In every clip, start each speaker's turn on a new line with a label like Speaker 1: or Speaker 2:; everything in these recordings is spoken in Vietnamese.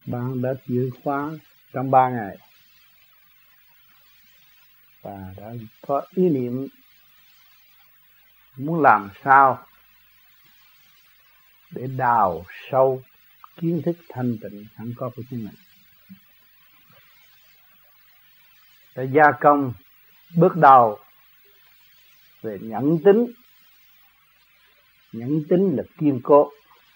Speaker 1: Bạn đã chịu khóa trong 3 ngày và đã có ý niệm muốn làm sao để đào sâu kiến thức thanh tịnh sẵn có của chính mình. Đã gia công bước đầu về nhẫn tính. Nhẫn tính là kiên cố.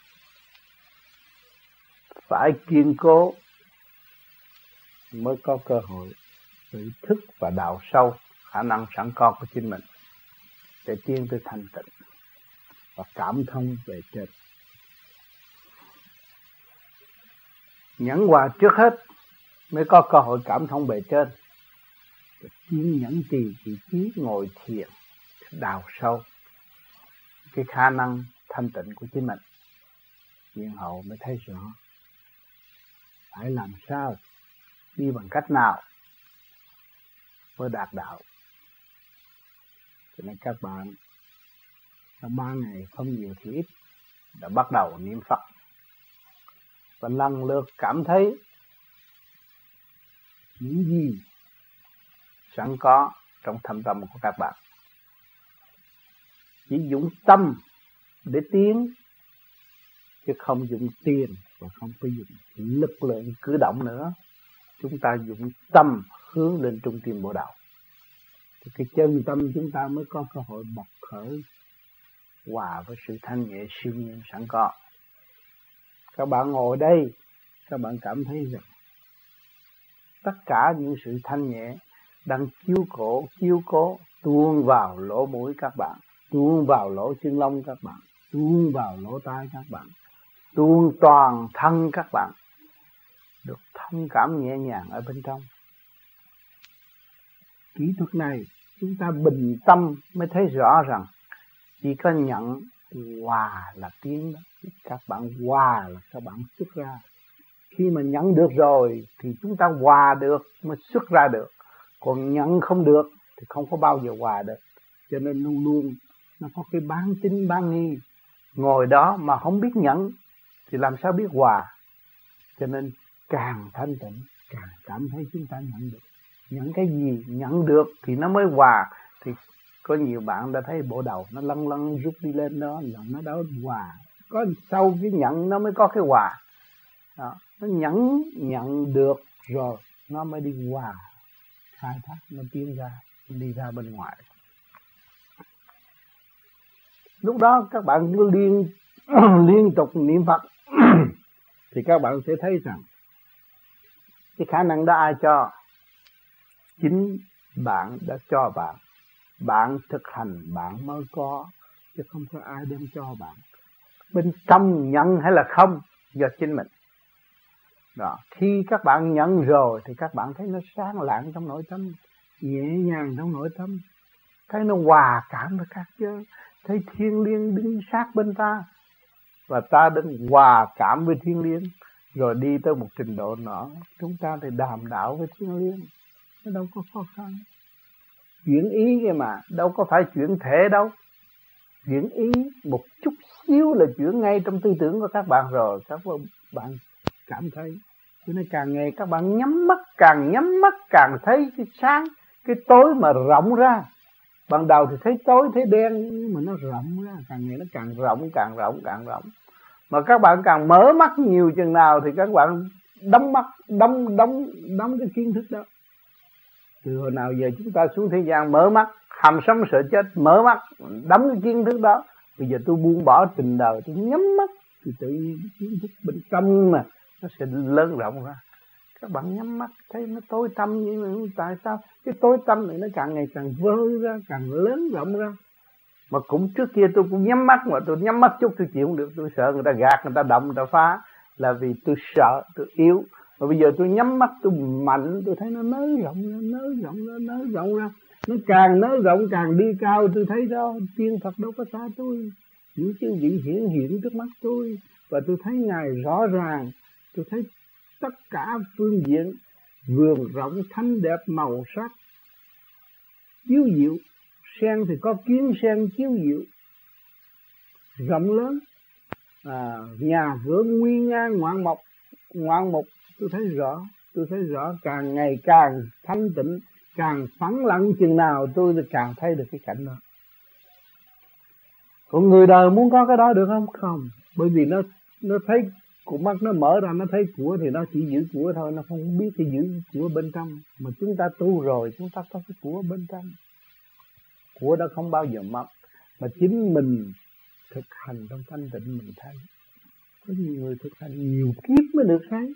Speaker 1: Phải kiên cố mới có cơ hội ý thức và đào sâu khả năng sẵn có của chính mình để tiến tới thanh tịnh và cảm thông về trên. Nhẫn hòa trước hết mới có cơ hội cảm thông bề trên. Tiến nhẫn trì vị trí ngồi thiền đào sâu cái khả năng thanh tịnh của chính mình, nhiên hậu mới thấy rõ phải làm sao, đi bằng cách nào mới đạt đạo. Cho nên các bạn trong 3 ngày không nhiều thì ít đã bắt đầu niệm Phật và lần lượt cảm thấy những gì sẵn có trong thâm tâm của các bạn. Chỉ dùng tâm để tiến chứ không dùng tiền và không có dùng lực lượng cử động nữa. Chúng ta dùng tâm hướng lên trung tâm bộ đạo thì cái chân tâm chúng ta mới có cơ hội bộc khởi hòa với sự thanh nhẹ siêu nhiên sẵn có. Các bạn ngồi đây, các bạn cảm thấy rằng tất cả những sự thanh nhẹ đang chiếu cố tuôn vào lỗ mũi các bạn, tuôn vào lỗ chân lông các bạn, tuôn vào lỗ tai các bạn, tuôn toàn thân các bạn, được thông cảm nhẹ nhàng ở bên trong. Kỹ thuật này chúng ta bình tâm mới thấy rõ rằng chỉ có nhận hòa là tiến đó. Các bạn hòa là các bạn xuất ra. Khi mà nhận được rồi thì chúng ta hòa được mới xuất ra được. Còn nhận không được thì không có bao giờ hòa được. Cho nên luôn luôn nó có cái bán tín bán nghi. Ngồi đó mà không biết nhận thì làm sao biết hòa. Cho nên càng thanh tịnh càng cảm thấy chúng ta nhận được. Nhận cái gì nhận được thì nó mới hòa. Thì có nhiều bạn đã thấy bộ đầu nó lăn lăn rút đi lên đó là nó đó hòa. Có sau cái nhận nó mới có cái hòa đó. Nó nhận được rồi nó mới đi hòa, khai thác, nó tiến ra, đi ra bên ngoài. Lúc đó các bạn cứ liên tục niệm Phật thì các bạn sẽ thấy rằng cái khả năng đó ai cho? Chính bạn đã cho bạn. Bạn thực hành bạn mới có, chứ không có ai đem cho bạn. Bên trong nhận hay là không do chính mình. Đó. Khi các bạn nhận rồi thì các bạn thấy nó sáng lạng trong nội tâm, nhẹ nhàng trong nội tâm, thấy nó hòa cảm với các giới, thấy thiên liêng đứng sát bên ta và ta đứng hòa cảm với thiên liêng, rồi đi tới một trình độ nữa chúng ta thì đàm đạo với thiên liêng. Nó đâu có khó khăn. Chuyển ý kia mà đâu có phải chuyển thể đâu. Chuyển ý một chút xíu là chuyển ngay trong tư tưởng của các bạn rồi. Các bạn cảm thấy. Cho nên càng ngày các bạn nhắm mắt càng thấy cái sáng, cái tối mà rộng ra. Ban đầu thì thấy tối thấy đen, nhưng mà nó rộng ra, càng ngày nó càng rộng. Mà các bạn càng mở mắt nhiều chừng nào thì các bạn đóng mắt, đóng cái kiến thức đó. Từ hồi nào giờ chúng ta xuống thế gian mở mắt, hàm sống sợ chết, mở mắt, đóng cái kiến thức đó. Bây giờ tôi buông bỏ tình đời, tôi nhắm mắt thì tự nhiên cái kiến thức bên trong mà nó sẽ lớn rộng ra. Các bạn nhắm mắt thấy nó tối tăm, nhưng tại sao cái tối tăm này nó càng ngày càng vơi ra, càng lớn rộng ra. Mà cũng trước kia tôi cũng nhắm mắt, mà tôi nhắm mắt chút tôi chịu không được, tôi sợ người ta gạt, người ta động, người ta phá, là vì tôi sợ, tôi yếu. Mà bây giờ tôi nhắm mắt, tôi mạnh, tôi thấy nó nới rộng ra. Nó càng nới rộng càng đi cao. Tôi thấy đó, tiên Phật đâu có xa tôi, những chư vị hiện trước mắt tôi, và tôi thấy Ngài rõ ràng. Tôi thấy tất cả phương diện vườn rộng thanh đẹp màu sắc chiếu diệu. Sen thì có kiến sen chiếu diệu rộng lớn, nhà cửa nguy ngang ngoạn mục Tôi thấy rõ càng ngày càng thanh tịnh, càng phẳng lặng chừng nào tôi càng thấy được cái cảnh đó. Còn người đời muốn có cái đó được không? Không, bởi vì nó thấy con mắt nó mở ra, nó thấy của thì nó chỉ giữ của thôi, nó không biết cái giữ của bên trong. Mà chúng ta tu rồi, chúng ta có cái của bên trong. Của đó không bao giờ mất, mà chính mình thực hành trong thanh tịnh mình thấy. Có nhiều người thực hành nhiều kiếp mới được thấy.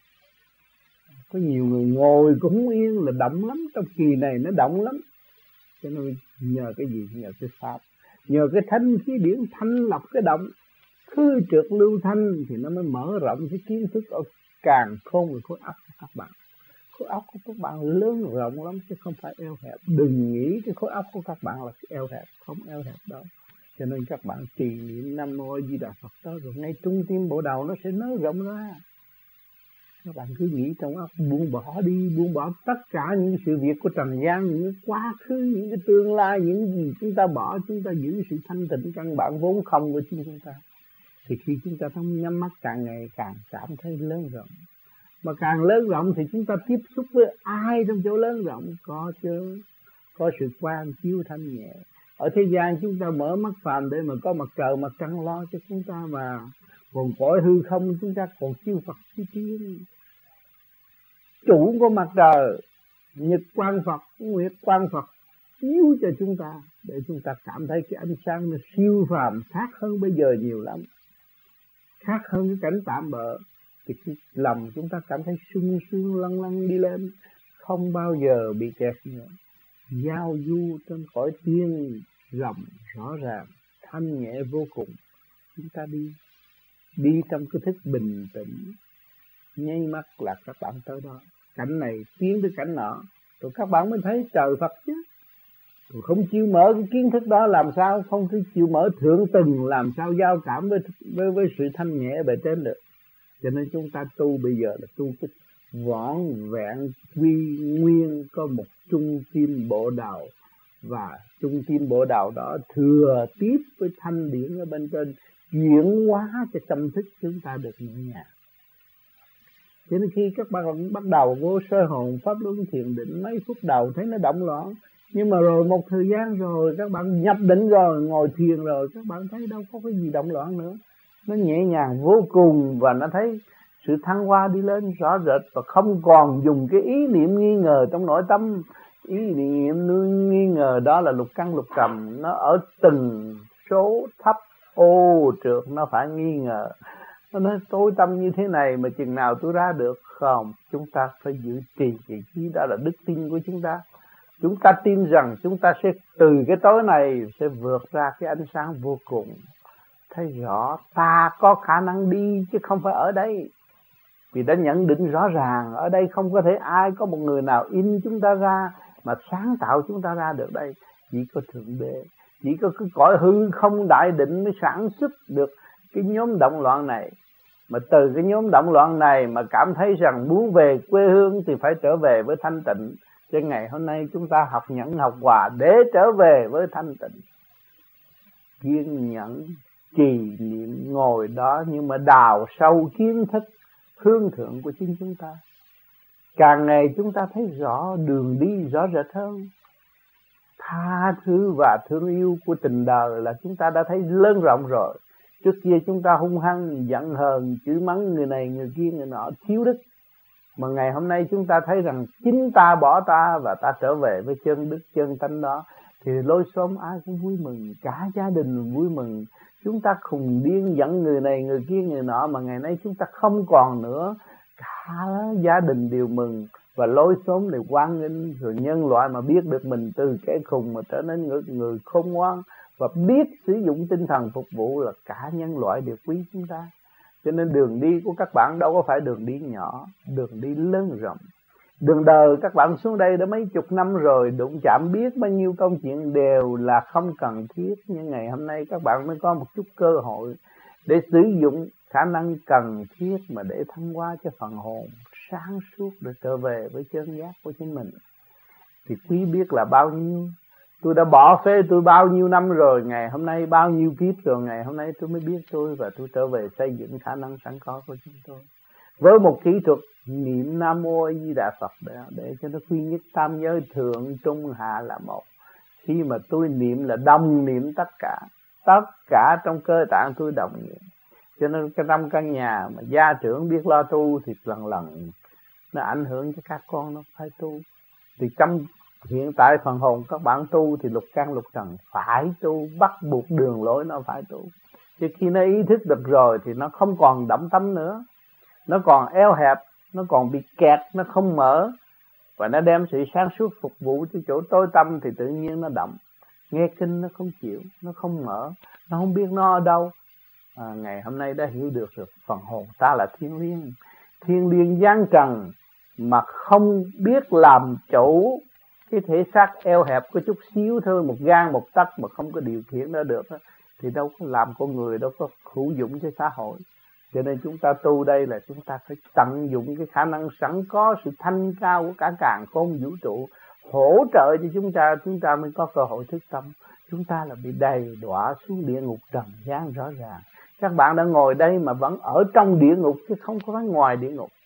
Speaker 1: Có nhiều người ngồi cũng không yên, là động lắm. Trong kỳ này nó động lắm. Cho nên nhờ cái gì? Nhờ cái pháp, nhờ cái thanh khí điển thanh lọc cái động, khư trượt lưu thanh, thì nó mới mở rộng cái kiến thức ở càng khôn về khối óc của các bạn. Khối óc của các bạn lớn rộng lắm chứ không phải eo hẹp. Đừng nghĩ cái khối óc của các bạn là eo hẹp, không eo hẹp đâu. Cho nên các bạn trì niệm Nam Mô A Di Đà Phật đó, rồi ngay trung tim bộ đầu nó sẽ nới rộng ra. Các bạn cứ nghĩ trong óc, buông bỏ đi, buông bỏ tất cả những sự việc của trần gian, những cái quá khứ, những cái tương lai, những gì chúng ta bỏ, chúng ta giữ sự thanh tịnh căn bản vốn không của chính chúng ta. Thì khi chúng ta không nhắm mắt càng ngày càng cảm thấy lớn rộng. Mà càng lớn rộng thì chúng ta tiếp xúc với ai trong chỗ lớn rộng? Có chứ, có sự quan chiếu thanh nhẹ. Ở thế gian chúng ta mở mắt phàm để mà có mặt trời mặt trăng lo cho chúng ta mà. Còn cõi hư không chúng ta còn siêu Phật siêu tiên. Chủ của mặt trời, nhật quang Phật, nguyệt quang Phật chiếu cho chúng ta, để chúng ta cảm thấy cái ánh sáng nó siêu phàm, khác hơn bây giờ nhiều lắm, khác hơn cái cảnh tạm bợ. Thì cái lòng chúng ta cảm thấy sung sướng lăn lăn đi lên, không bao giờ bị kẹt nữa. Giao du trên cõi tiên rộng rõ ràng, thanh nhẹ vô cùng. Chúng ta đi trong cái thức bình tĩnh, nháy mắt là các bạn tới đó. Cảnh này tiến tới cảnh nọ, rồi các bạn mới thấy trời Phật chứ. Rồi không chịu mở cái kiến thức đó làm sao, không chịu mở thượng tầng làm sao giao cảm với sự thanh nhẹ bề trên được. Cho nên chúng ta tu bây giờ là tu cái vỏn vẹn quy nguyên, có một trung tim bộ đầu, và trung tim bộ đầu đó thừa tiếp với thanh điển ở bên trên, chuyển hóa cho tâm thức chúng ta được nhẹ nhàng. Cho nên khi các bạn bắt đầu vô sơ hồn pháp luân thiền định, mấy phút đầu thấy nó động loạn, nhưng mà rồi một thời gian rồi các bạn nhập định rồi, ngồi thiền rồi, các bạn thấy đâu có cái gì động loạn nữa. Nó nhẹ nhàng vô cùng, và nó thấy sự thăng hoa đi lên rõ rệt, và không còn dùng cái ý niệm nghi ngờ trong nội tâm. Ý niệm nghi ngờ đó là lục căn lục trần, nó ở từng số thấp ô trượt, nó phải nghi ngờ. Nó nói tối tâm như thế này mà chừng nào tôi ra được? Không, chúng ta phải giữ trì cái trí, đó là đức tin của chúng ta. Chúng ta tin rằng chúng ta sẽ từ cái tối này sẽ vượt ra cái ánh sáng vô cùng. Thấy rõ ta có khả năng đi chứ không phải ở đây. Vì đã nhận định rõ ràng, ở đây không có thể ai có một người nào in chúng ta ra mà sáng tạo chúng ta ra được đây. Chỉ có Thượng Đế, chỉ có cái cõi hư không đại định mới sản xuất được cái nhóm động loạn này. Mà từ cái nhóm động loạn này mà cảm thấy rằng muốn về quê hương thì phải trở về với thanh tịnh. Cho ngày hôm nay chúng ta học nhẫn học hòa để trở về với thanh tịnh. Kiên nhẫn, trì niệm, ngồi đó nhưng mà đào sâu kiến thức hướng thượng của chính chúng ta. Càng ngày chúng ta thấy rõ đường đi rõ rệt hơn. Tha thứ và thương yêu của tình đời là chúng ta đã thấy lớn rộng rồi. Trước kia chúng ta hung hăng, giận hờn, chửi mắng người này người kia người nọ, thiếu đức. Mà ngày hôm nay chúng ta thấy rằng chính ta bỏ ta và ta trở về với chân đức chân tánh đó, thì lối xóm ai cũng vui mừng, cả gia đình vui mừng. Chúng ta khùng điên giận người này người kia người nọ, mà ngày nay chúng ta không còn nữa, cả gia đình đều mừng. Và lối xóm này hoan nghênh, rồi nhân loại mà biết được mình từ kẻ khùng mà trở nên người khôn ngoan và biết sử dụng tinh thần phục vụ là cả nhân loại đều quý chúng ta. Cho nên đường đi của các bạn đâu có phải đường đi nhỏ, đường đi lớn rộng. Đường đời các bạn xuống đây đã mấy chục năm rồi, đụng chạm biết bao nhiêu công chuyện đều là không cần thiết. Nhưng ngày hôm nay các bạn mới có một chút cơ hội để sử dụng khả năng cần thiết mà để thăng hoa cho phần hồn sáng suốt để trở về với chân giác của chính mình. Thì quý biết là bao nhiêu. Tôi đã bỏ phê tôi bao nhiêu năm rồi, ngày hôm nay bao nhiêu kiếp rồi, ngày hôm nay tôi mới biết tôi, và tôi trở về xây dựng khả năng sẵn có của chúng tôi. Với một kỹ thuật niệm Nam Mô A Di Đà Phật để cho nó quy nhất tam giới thượng trung hạ là một. Khi mà tôi niệm là đồng niệm tất cả trong cơ tạng tôi đồng niệm. Cho nên trong căn nhà mà gia trưởng biết lo tu thì lần lần nó ảnh hưởng cho các con nó phải tu. Thì trong hiện tại phần hồn các bạn tu thì lục căn lục trần phải tu, bắt buộc đường lối nó phải tu. Chứ khi nó ý thức được rồi thì nó không còn đắm tắm nữa, nó còn eo hẹp, nó còn bị kẹt, nó không mở, và nó đem sự sáng suốt phục vụ cho chỗ tối tâm thì tự nhiên nó động. Nghe kinh nó không chịu, nó không mở, nó không biết nó ở đâu. Ngày hôm nay đã hiểu được rồi, phần hồn ta là thiên liêng giáng trần mà không biết làm chủ cái thể xác eo hẹp có chút xíu thôi, một gang một tấc mà không có điều khiển nó được thì đâu có làm con người, đâu có hữu dụng cho xã hội. Cho nên chúng ta tu đây là chúng ta phải tận dụng cái khả năng sẵn có, sự thanh cao của cả càn khôn vũ trụ hỗ trợ cho chúng ta mới có cơ hội thức tâm. Chúng ta là bị đầy đọa xuống địa ngục trần gian rõ ràng. Các bạn đã ngồi đây mà vẫn ở trong địa ngục chứ không có ngoài địa ngục.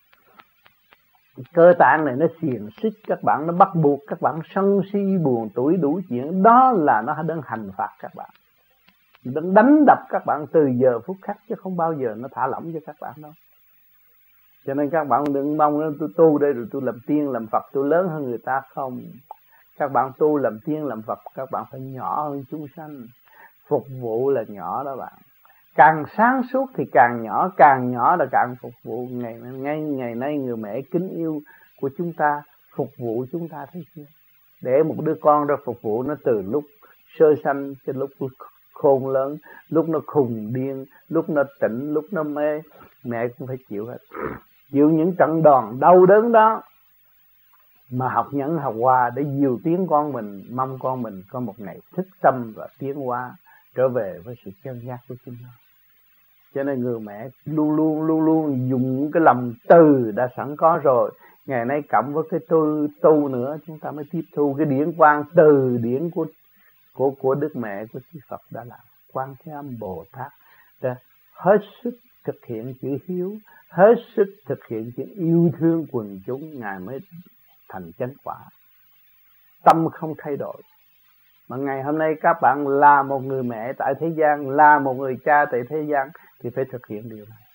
Speaker 1: Cơ tạng này nó xiềng xích các bạn, nó bắt buộc các bạn sân si buồn tủi đủ chuyện. Đó là nó đang hành phạt các bạn, đang đánh đập các bạn từ giờ phút khắc, chứ không bao giờ nó thả lỏng cho các bạn đâu. Cho nên các bạn đừng mong tôi tu đây rồi tôi làm tiên làm Phật, tôi lớn hơn người ta. Không, các bạn tu làm tiên làm Phật, các bạn phải nhỏ hơn chúng sanh. Phục vụ là nhỏ đó bạn. Càng sáng suốt thì càng nhỏ là càng phục vụ. Ngày nay người mẹ kính yêu của chúng ta phục vụ chúng ta, thấy chưa? Để một đứa con ra phục vụ nó từ lúc sơ sanh cho lúc khôn lớn, lúc nó khùng điên, lúc nó tỉnh, lúc nó mê, mẹ cũng phải chịu hết. Chịu những trận đòn đau đớn đó mà học nhẫn học hòa để dìu tiếng con mình, mong con mình có một ngày thức tâm và tiến hóa trở về với sự chân giác của chính nó. Cho nên người mẹ luôn dùng cái lòng từ đã sẵn có rồi. Ngày nay cộng với cái tu nữa, chúng ta mới tiếp thu cái điển quang từ điển của Đức Mẹ của Chư Phật đã làm. Quan Thế Âm Bồ Tát đã hết sức thực hiện chữ hiếu, hết sức thực hiện chữ yêu thương quần chúng, Ngài mới thành chánh quả. Tâm không thay đổi. Mà ngày hôm nay các bạn là một người mẹ tại thế gian, là một người cha tại thế gian thì phải thực hiện điều này.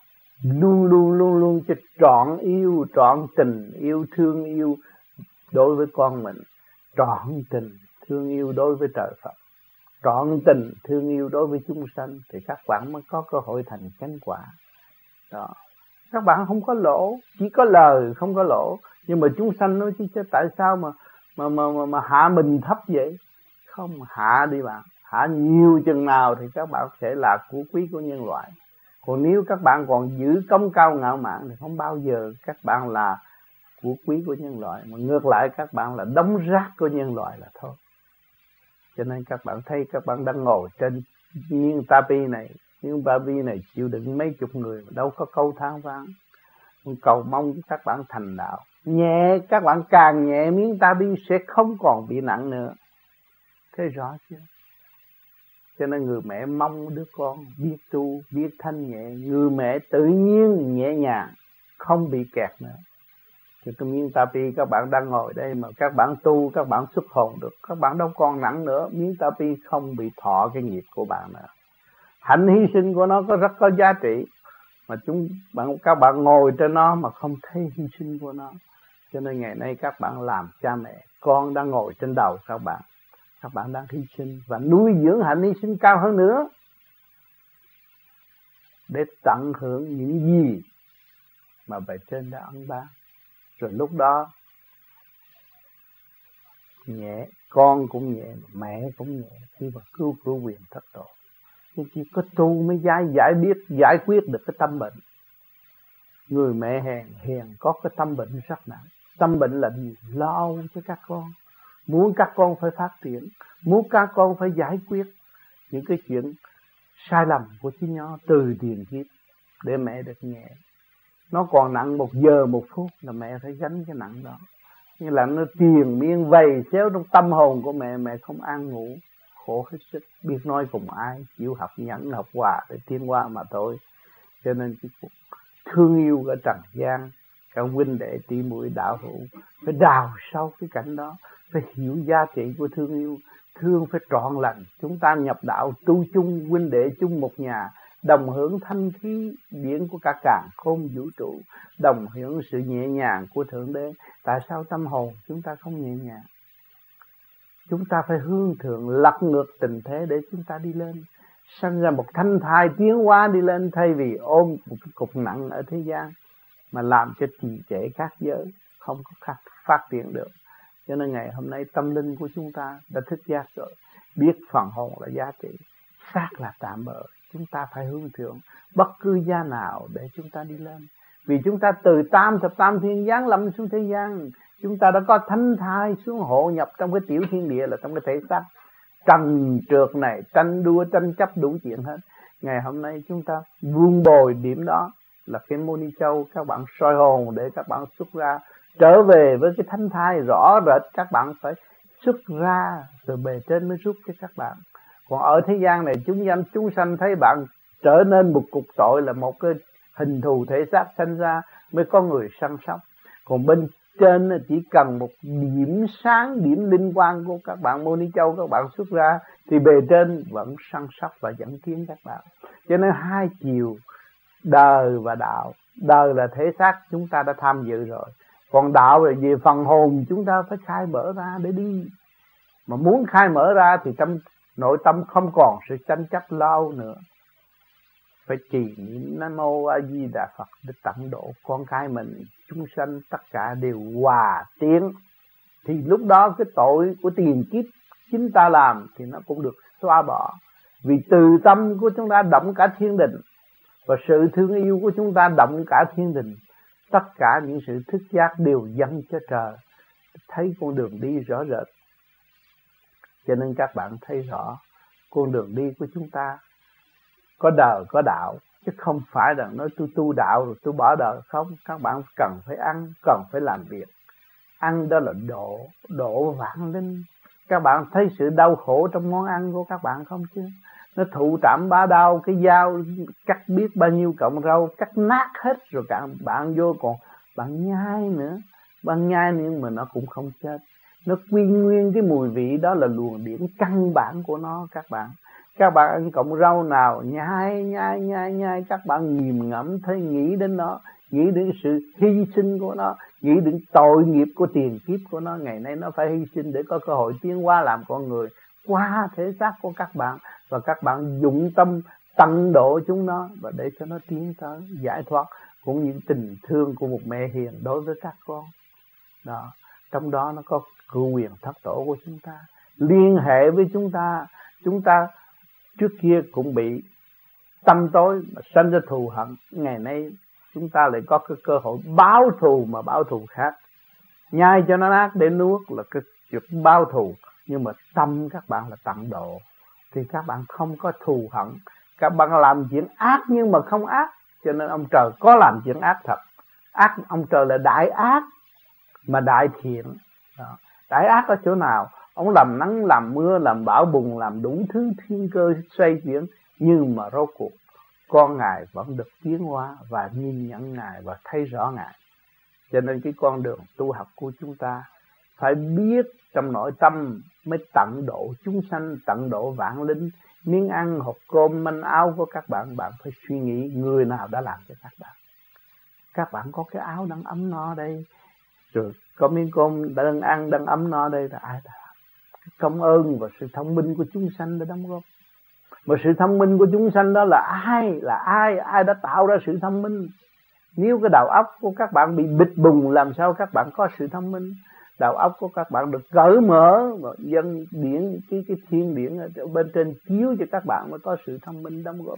Speaker 1: Luôn cho trọn yêu, trọn tình, yêu thương yêu đối với con mình, trọn tình thương yêu đối với trời Phật, trọn tình thương yêu đối với chúng sanh thì các bạn mới có cơ hội thành chánh quả. Đó. Các bạn không có lỗ, chỉ có lời không có lỗ. Nhưng mà chúng sanh nói chứ tại sao mà hạ mình thấp vậy? Không, hạ đi bạn. Hạ nhiều chừng nào thì các bạn sẽ là của quý của nhân loại. Còn nếu các bạn còn giữ công cao ngạo mạn thì không bao giờ các bạn là của quý của nhân loại. Mà ngược lại các bạn là đống rác của nhân loại là thôi. Cho nên các bạn thấy các bạn đang ngồi trên miếng tapi này. Miếng tapi này chịu đựng mấy chục người mà đâu có câu than vãn. Cầu mong các bạn thành đạo. Nhẹ, các bạn càng nhẹ miếng tapi sẽ không còn bị nặng nữa. Thấy rõ chưa? Cho nên người mẹ mong đứa con biết tu, biết thanh nhẹ. Người mẹ tự nhiên nhẹ nhàng, không bị kẹt nữa. Thì tôi miếng tapi các bạn đang ngồi đây mà các bạn tu, các bạn xuất hồn được. Các bạn đâu còn nặng nữa. Miếng tapi không bị thọ cái nghiệp của bạn nữa. Hạnh hy sinh của nó rất có giá trị. Mà các bạn ngồi trên nó mà không thấy hy sinh của nó. Cho nên ngày nay các bạn làm cha mẹ, con đang ngồi trên đầu các bạn. Các bạn đang hy sinh và nuôi dưỡng hạnh hy sinh cao hơn nữa để tận hưởng những gì mà bề trên đã ân ban. Rồi lúc đó nhẹ, con cũng nhẹ, mẹ cũng nhẹ khi mà cứu quyền thất độ. Nhưng chỉ có tu mới giải quyết được cái tâm bệnh. Người mẹ hèn có cái tâm bệnh rất nặng. Tâm bệnh là gì? Lo âu cho các con, muốn các con phải phát triển, muốn các con phải giải quyết những cái chuyện sai lầm của chính nó từ tiền kiếp để mẹ được nhẹ. Nó còn nặng 1 giờ 1 phút là mẹ phải gánh cái nặng đó. Như là nó triền miên vầy xéo trong tâm hồn của mẹ, mẹ không an ngủ, khổ hết sức, biết nói cùng ai, chịu học nhẫn học hòa để tiến hóa mà thôi. Cho nên cái thương yêu ở trần gian, các huynh đệ tỷ muội đạo hữu phải đào sâu cái cảnh đó, phải hiểu giá trị của thương yêu. Thương phải trọn lành. Chúng ta nhập đạo tu chung, huynh đệ chung một nhà, đồng hưởng thanh khí điển của cả càn khôn vũ trụ, đồng hưởng sự nhẹ nhàng của Thượng Đế. Tại sao tâm hồn chúng ta không nhẹ nhàng? Chúng ta phải hướng thượng, lật ngược tình thế để chúng ta đi lên, sanh ra một thanh thai tiến hóa đi lên, thay vì ôm một cái cục nặng ở thế gian mà làm cho trì trệ các giới, không có phát triển được. Cho nên ngày hôm nay tâm linh của chúng ta đã thức giác rồi, biết phần hồn là giá trị, xác là tạm bợ. Chúng ta phải hướng thượng bất cứ giá nào để chúng ta đi lên. Vì chúng ta từ thập tam thiên giáng lâm xuống thế gian, chúng ta đã có thánh thai xuống hộ nhập trong cái tiểu thiên địa, là trong cái thể xác trần trượt này, tranh đua tranh chấp đủ chuyện hết. Ngày hôm nay chúng ta vun bồi điểm đó là cái Môn Ni Châu, các bạn soi hồn để các bạn xuất ra, trở về với cái thánh thai rõ rệt. Các bạn phải xuất ra rồi bề trên mới giúp cho các bạn. Còn ở thế gian này chúng sanh thấy bạn trở nên một cục tội, là một cái hình thù thể xác sanh ra mới có người săn sóc. Còn bên trên chỉ cần một điểm sáng, điểm linh quang của các bạn Môn Ni Châu các bạn xuất ra thì bề trên vẫn săn sóc và dẫn tiến các bạn. Cho nên hai chiều đời và đạo. Đời là thể xác chúng ta đã tham dự rồi, còn đạo là về phần hồn chúng ta phải khai mở ra để đi. Mà muốn khai mở ra thì trong nội tâm không còn sự tranh chấp lao nữa, phải trì niệm Nam Mô A Di Đà Phật để tận độ con cái mình, chúng sanh tất cả đều hòa tiến. Thì lúc đó cái tội của tiền kiếp chúng ta làm thì nó cũng được xóa bỏ. Vì từ tâm của chúng ta động cả thiên đình, và sự thương yêu của chúng ta động cả thiên đình. Tất cả những sự thức giác đều dâng cho trời, thấy con đường đi rõ rệt. Cho nên các bạn thấy rõ con đường đi của chúng ta có đời có đạo, chứ không phải là nói tôi tu đạo rồi tôi bỏ đời. Không, các bạn cần phải ăn, cần phải làm việc. Ăn đó là độ vạn linh. Các bạn thấy sự đau khổ trong món ăn của các bạn không chứ? Nó thụ trảm bá đau, cái dao cắt biết bao nhiêu cọng rau cắt nát hết rồi, các bạn vô còn bạn nhai nữa. Bạn nhai nhưng mà nó cũng không chết. Nó quy nguyên cái mùi vị đó là luồng điển căn bản của nó các bạn. Các bạn ăn cọng rau nào nhai, các bạn nghiền ngẫm thấy, nghĩ đến nó, nghĩ đến sự hy sinh của nó, nghĩ đến tội nghiệp của tiền kiếp của nó. Ngày nay nó phải hy sinh để có cơ hội tiến hóa làm con người qua thể xác của các bạn, và các bạn dụng tâm tận độ chúng nó và để cho nó tiến tới giải thoát, cũng như tình thương của một mẹ hiền đối với các con. Đó, trong đó nó có cửu quyền thất tổ của chúng ta liên hệ với chúng ta. Chúng ta trước kia cũng bị tâm tối mà sanh ra thù hận, ngày nay chúng ta lại có cái cơ hội báo thù, mà báo thù khác. Nhai cho nó nát để nuốt là cái chuyện báo thù, nhưng mà tâm các bạn là tận độ thì các bạn không có thù hận. Các bạn làm chuyện ác nhưng mà không ác, cho nên ông trời có làm chuyện ác thật. Ác, ông trời là đại ác mà đại thiện. Đó. Đại ác ở chỗ nào? Ông làm nắng, làm mưa, làm bão bùng, làm đủ thứ thiên cơ xoay chuyển, nhưng mà rốt cuộc con Ngài vẫn được tiến hóa và nhìn nhận Ngài và thấy rõ Ngài. Cho nên cái con đường tu học của chúng ta phải biết trong nội tâm mới tận độ chúng sanh, tận độ vạn linh. Miếng ăn, hộp cơm, manh áo của các bạn, bạn phải suy nghĩ người nào đã làm cho các bạn. Các bạn có cái áo đang ấm no đây, rồi có miếng cơm đang ăn, đang ấm no đây là ai đã làm? Công ơn và sự thông minh của chúng sanh đã đóng góp. Mà sự thông minh của chúng sanh đó là ai? Là ai đã tạo ra sự thông minh? Nếu cái đầu óc của các bạn bị bịt bùng, làm sao các bạn có sự thông minh? Đầu óc của các bạn được cởi mở và dân điển, cái thiên điển ở bên trên chiếu cho các bạn mới có sự thông minh đóng góp.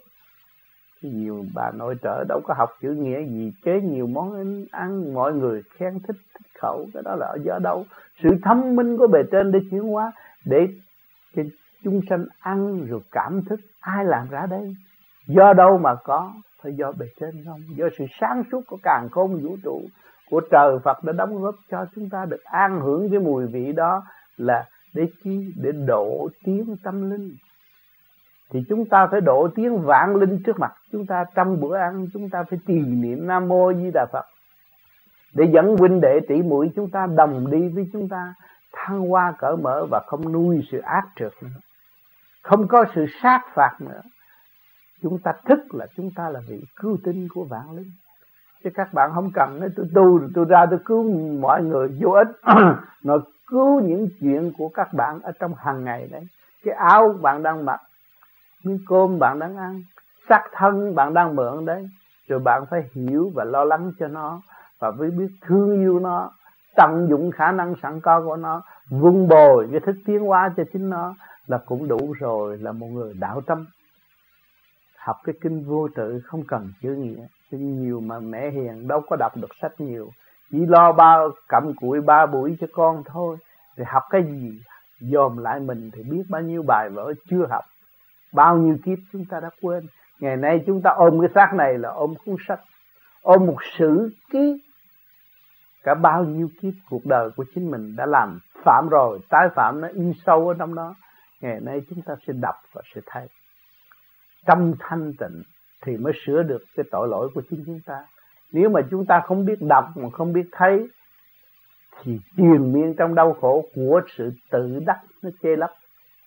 Speaker 1: Nhiều bà nội trợ đâu có học chữ nghĩa gì, chế nhiều món ăn mọi người khen thích khẩu, cái đó là do đâu? Sự thông minh của bề trên để chuyển hóa, để cho chúng sanh ăn rồi cảm thức. Ai làm ra đây? Do đâu mà có? Phải do bề trên không? Do sự sáng suốt của càn khôn vũ trụ, của trời Phật đã đóng góp cho chúng ta được an hưởng cái mùi vị đó, là để chi? Để độ tiến tâm linh. thì chúng ta phải độ tiếng vạn linh trước mặt chúng ta. Trong bữa ăn chúng ta phải trì niệm Nam Mô Di Đà Phật để dẫn huynh đệ tỷ muội chúng ta đồng đi với chúng ta thăng hoa cởi mở, và không nuôi sự ác trượt nữa, không có sự sát phạt nữa. Chúng ta thức là chúng ta là vị cứu tinh của vạn linh. Chứ các bạn không cần nói tôi tu rồi tôi ra tôi cứu mọi người, vô ích. Nó cứu những chuyện của các bạn ở trong hàng ngày đấy. Cái áo bạn đang mặc, miếng cơm bạn đang ăn, xác thân bạn đang mượn đấy. Rồi bạn phải hiểu và lo lắng cho nó, và phải biết thương yêu nó, tận dụng khả năng sẵn có của nó, vun bồi cái thức tiến hóa cho chính nó là cũng đủ rồi, là một người đạo tâm. Học cái kinh vô tự không cần chữ nghĩa, chứ nhiều mà mẹ hiền đâu có đọc được sách nhiều, chỉ lo cầm cụi 3 buổi cho con thôi. Thì học cái gì? Dòm lại mình thì biết bao nhiêu bài vở chưa học, bao nhiêu kiếp chúng ta đã quên. Ngày nay chúng ta ôm cái xác này là ôm cuốn sách, ôm một sử ký cả bao nhiêu kiếp cuộc đời của chính mình đã làm phạm rồi, tái phạm nó in sâu ở trong đó. Ngày nay chúng ta sẽ đọc và sẽ thấy. Tâm thanh tịnh thì mới sửa được cái tội lỗi của chính chúng ta. Nếu mà chúng ta không biết đọc mà không biết thấy thì triền miên trong đau khổ của sự tự đắc nó che lấp.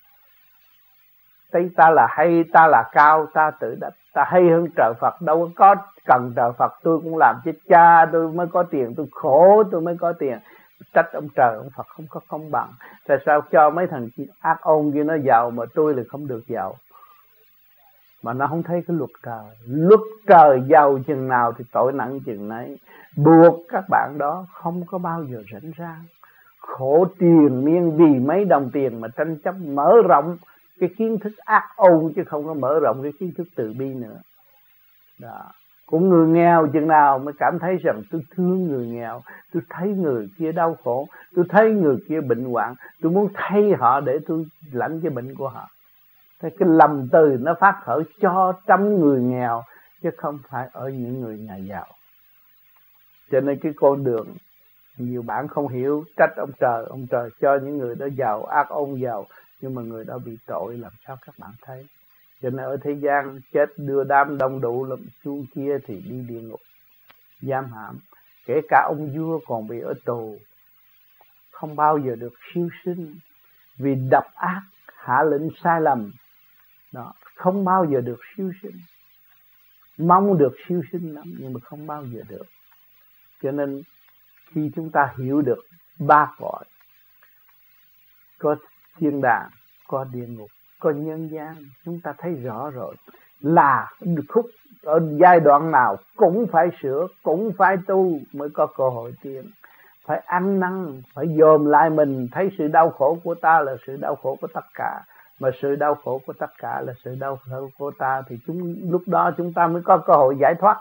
Speaker 1: Thấy ta là hay, ta là cao, ta tự đắc, ta hay hơn trời Phật. Đâu có cần trời Phật tôi cũng làm, chứ cha tôi mới có tiền, tôi khổ tôi mới có tiền. Trách ông trời ông Phật không có công bằng. Tại sao cho mấy thằng ác ôn kia nó giàu mà tôi lại không được giàu? Mà nó không thấy cái luật trời. Luật trời giàu chừng nào thì tội nặng chừng nấy. Buộc các bạn đó không có bao giờ rảnh rang, khổ triền miên vì mấy đồng tiền mà tranh chấp, mở rộng cái kiến thức ác ôn chứ không có mở rộng cái kiến thức từ bi nữa. Đó. Cũng người nghèo chừng nào mới cảm thấy rằng tôi thương người nghèo, tôi thấy người kia đau khổ, tôi thấy người kia bệnh hoạn, tôi muốn thay họ để tôi lãnh cái bệnh của họ. Thế cái lầm từ nó phát khởi cho trong người nghèo chứ không phải ở những người nhà giàu. Cho nên cái con đường nhiều bạn không hiểu, trách ông trời cho những người đó giàu, ác ôn giàu, nhưng mà người đó bị tội làm sao các bạn thấy. Cho nên ở thế gian chết đưa đám đông đủ lắm, chu kia thì đi địa ngục giam hãm. Kể cả ông vua còn bị ở tù, không bao giờ được siêu sinh vì độc ác, hạ lệnh sai lầm. Đó, không bao giờ được siêu sinh. Mong được siêu sinh lắm nhưng mà không bao giờ được. Cho nên khi chúng ta hiểu được ba cõi, có thiên đàng, có địa ngục, có nhân gian, chúng ta thấy rõ rồi là khúc ở giai đoạn nào cũng phải sửa, cũng phải tu mới có cơ hội tiến. Phải ăn năn, phải dòm lại mình, thấy sự đau khổ của ta là sự đau khổ của tất cả, mà sự đau khổ của tất cả là sự đau khổ của ta, thì lúc đó chúng ta mới có cơ hội giải thoát.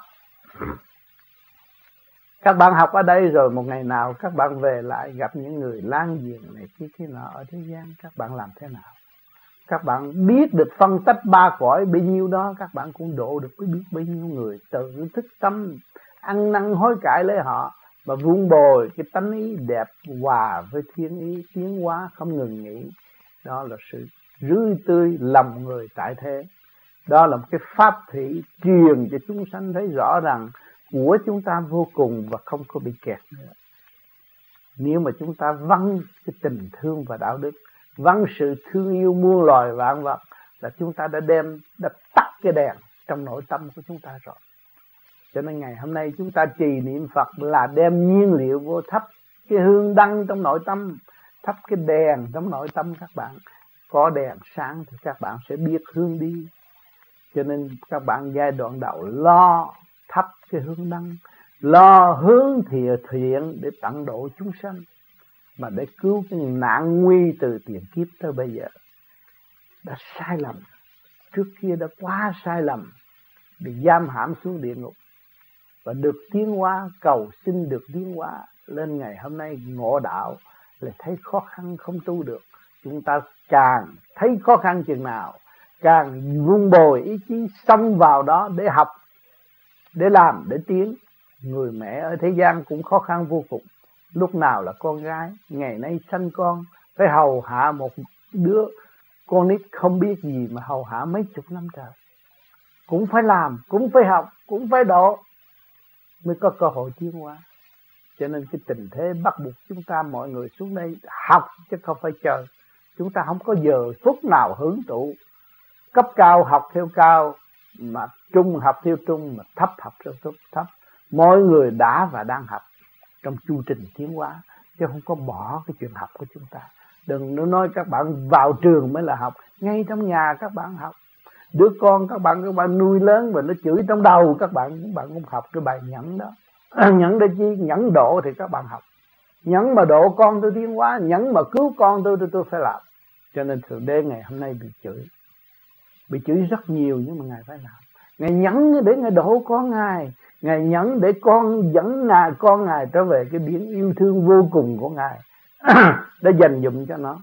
Speaker 1: Các bạn học ở đây rồi một ngày nào các bạn về lại gặp những người lang giềng này kia nọ ở thế gian, các bạn làm thế nào? Các bạn biết được phân tách ba cõi bấy nhiêu đó, các bạn cũng độ được biết bấy nhiêu người. Tự thức tâm, ăn năn hối cải lấy họ, mà vun bồi cái tánh ý đẹp hòa với thiên ý, tiến hóa không ngừng nghỉ. Đó là sự rươi tươi lòng người tại thế. Đó là một cái pháp thủy truyền cho chúng sanh thấy rõ rằng của chúng ta vô cùng và không có bị kẹt nữa. Nếu mà chúng ta vâng cái tình thương và đạo đức, vâng sự thương yêu muôn loài vạn vật, là chúng ta đã tắt cái đèn trong nội tâm của chúng ta rồi. Cho nên ngày hôm nay chúng ta trì niệm Phật là đem nhiên liệu vô thắp cái hương đăng trong nội tâm, thắp cái đèn trong nội tâm các bạn. Có đèn sáng thì các bạn sẽ biết hướng đi. Cho nên các bạn giai đoạn đầu lo thắp cái hương đăng, lo hướng thiện để tận độ chúng sanh, mà để cứu cái nạn nguy từ tiền kiếp tới bây giờ. Đã sai lầm, trước kia đã quá sai lầm, bị giam hãm xuống địa ngục, và được tiến hóa, cầu xin được tiến hóa lên. Ngày hôm nay ngộ đạo là thấy khó khăn không tu được. Chúng ta càng thấy khó khăn chừng nào, càng vun bồi ý chí xông vào đó để học, để làm, để tiến. Người mẹ ở thế gian cũng khó khăn vô cùng. Lúc nào là con gái, ngày nay sanh con phải hầu hạ một đứa Con nít không biết gì mà hầu hạ mấy chục năm trời. Cũng phải làm, cũng phải học, cũng phải độ mới có cơ hội tiến hóa. Cho nên cái tình thế bắt buộc chúng ta mọi người xuống đây học chứ không phải chờ. Chúng ta không có giờ phút nào hưởng thụ. Cấp cao học theo cao, mà trung học theo trung, mà thấp học theo thấp. Mọi người đã và đang học trong chu trình tiến hóa, chứ không có bỏ cái chuyện học của chúng ta. Đừng nói các bạn vào trường mới là học, ngay trong nhà các bạn học. Đứa con các bạn nuôi lớn và nó chửi trong đầu các bạn cũng học cái bài nhẫn đó. Nhẫn để chi? Nhẫn độ thì các bạn học. Nhẫn mà độ con tôi tiến hóa, nhẫn mà cứu con tôi phải làm. Cho nên Thượng Đế ngày hôm nay bị chửi rất nhiều, nhưng mà Ngài phải làm. Ngài nhẫn để Ngài độ con Ngài, Ngài nhẫn để con dẫn con Ngài trở về cái biển yêu thương vô cùng của Ngài để dành dụm cho nó.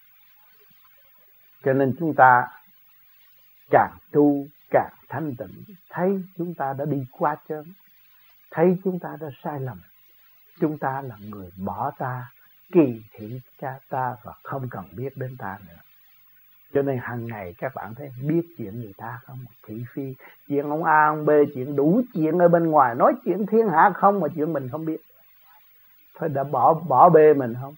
Speaker 1: Cho nên chúng ta càng tu càng thanh tịnh, thấy chúng ta đã đi qua chớn, thấy chúng ta đã sai lầm, chúng ta là người bỏ ta, kỳ thị cha ta và không cần biết đến ta nữa. Cho nên hàng ngày các bạn thấy biết chuyện người ta không? Thị phi, chuyện ông A, ông B, chuyện đủ chuyện ở bên ngoài, nói chuyện thiên hạ không mà chuyện mình không biết. Thôi đã bỏ bê mình không?